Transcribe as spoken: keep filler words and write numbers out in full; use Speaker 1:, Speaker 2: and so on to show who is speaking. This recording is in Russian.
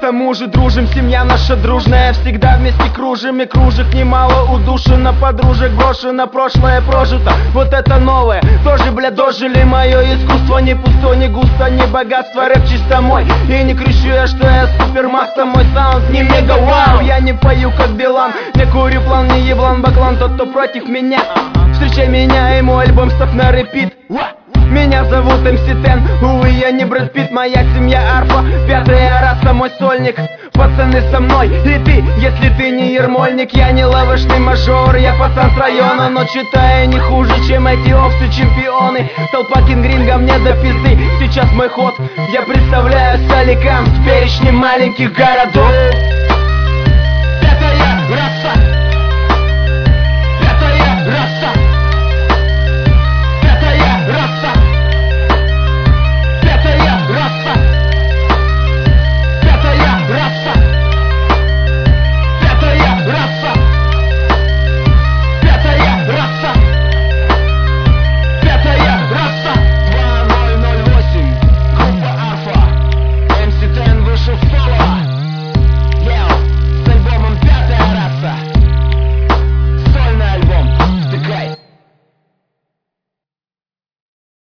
Speaker 1: тому же дружим, семья наша дружная, всегда вместе кружим и кружек немало удушено, подружек брошено, прошлое прожито, вот это новое, тоже, бля, дожили. Мое искусство не пусто, не густо, не богатство, рэп чисто мой. И не кричу я, что я супермакса, мой саунд не мега вау. Я не пою как Билан, не курю план, не еблан баклан, тот, кто против меня. Встречай меня и мой альбом ставь на репит. Меня зовут эм си Ten, увы, я не Брэд Питт, моя семья арфа, пятая раса, мой сольник. Пацаны со мной, и ты, если ты не ермольник. Я не лавочный мажор, я пацан с района, но читаю не хуже, чем эти овцы-чемпионы. Толпа кингринга мне до пизды, сейчас мой ход. Я представляю Соликам в перечне маленьких городов.
Speaker 2: Пятая раса.